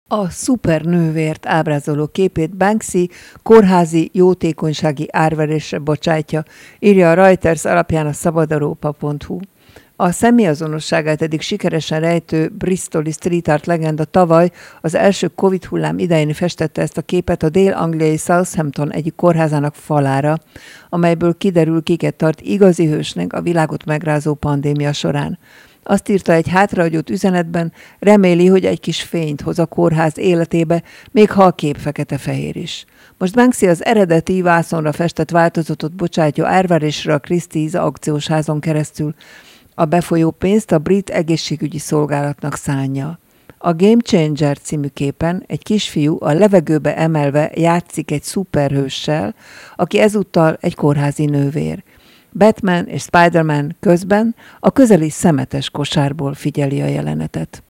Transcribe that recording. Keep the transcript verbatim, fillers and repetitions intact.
A szupernővért ábrázoló képét Banksy kórházi jótékonysági árverésre bocsátja, írja a Reuters alapján a szabadeurópa pont hu. A személyazonosságát eddig sikeresen rejtő bristoli street art legenda tavaly az első Covid hullám idején festette ezt a képet a dél-angliai Southampton egyik kórházának falára, amelyből kiderül, kiket tart igazi hősnek a világot megrázó pandémia során. Azt írta egy hátrahagyott üzenetben, reméli, hogy egy kis fényt hoz a kórház életébe, még ha a kép fekete-fehér is. Most Banksy az eredeti vászonra festett változatot bocsátja árverésre a Christie's aukciós házon keresztül. A befolyó pénzt a brit egészségügyi szolgálatnak szánja. A Game Changer című képen egy kisfiú a levegőbe emelve játszik egy szuperhőssel, aki ezúttal egy kórházi nővér. Batman és Spider-Man közben a közeli szemetes kosárból figyeli a jelenetet.